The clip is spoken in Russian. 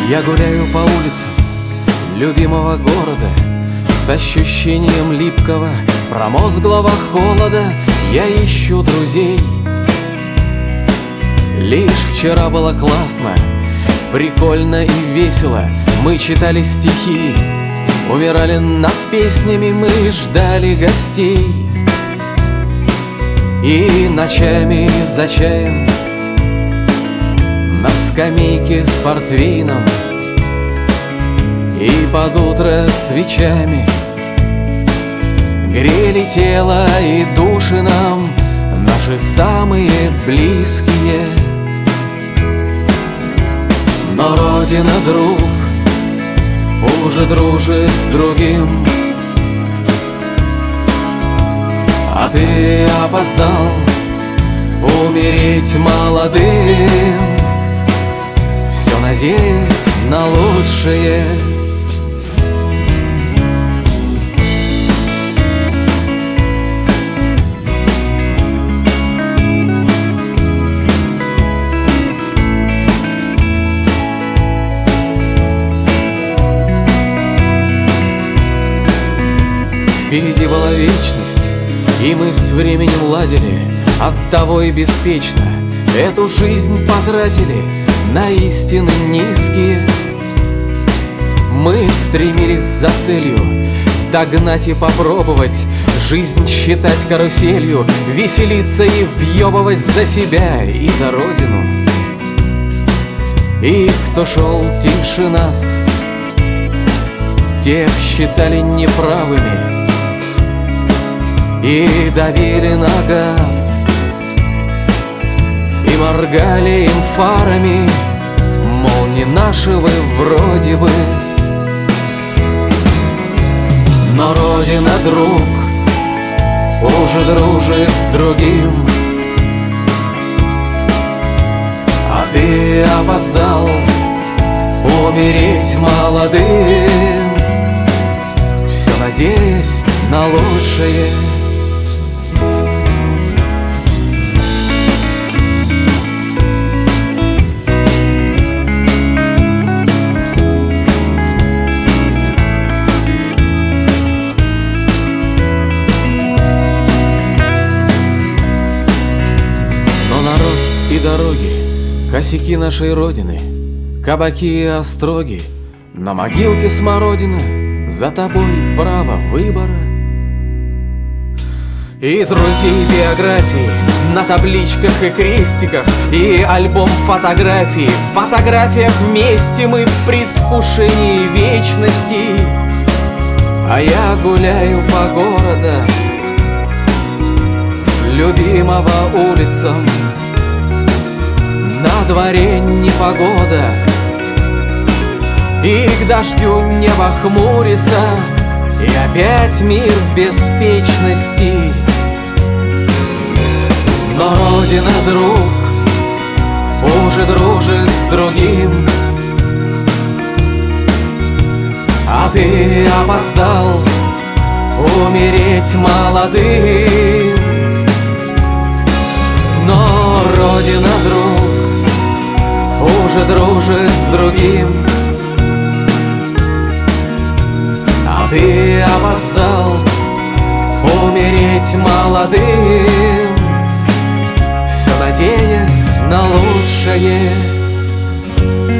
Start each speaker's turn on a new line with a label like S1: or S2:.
S1: Я гуляю по улицам любимого города с ощущением липкого, промозглого холода. Я ищу друзей. Лишь вчера было классно, прикольно и весело. Мы читали стихи, умирали над песнями, мы ждали гостей. И ночами за чаем на скамейке с портвейном и под утро свечами грели тело и души нам наши самые близкие. Но Родина, друг, уже дружит с другим, а ты опоздал умереть молодым, все надеясь на лучшее. Впереди была вечность, и мы с временем ладили. Оттого и беспечно эту жизнь потратили на истины низкие. Мы стремились за целью догнать и попробовать жизнь считать каруселью, веселиться и въебывать за себя и за родину. И кто шел тише нас, тех считали неправыми и давили на газ, и моргали им фарами, мол, не наши вы вроде бы. Но Родина, друг, уже дружит с другим, а ты опоздал умереть молодым, все надеясь на лучшее. И дороги, косяки нашей родины, кабаки и остроги, на могилке смородина, за тобой право выбора. И друзей биографии на табличках и крестиках, и альбом фотографий. В фотографиях вместе мы в предвкушении вечности. А я гуляю по городу любимого улицам. На дворе непогода, и к дождю небо хмурится, и опять мир в беспечности. Но Родина, друг, уже дружит с другим, а ты опоздал умереть молодым. Но Родина, друг, уже дружит с другим, а ты опоздал умереть молодым, все надеясь на лучшее.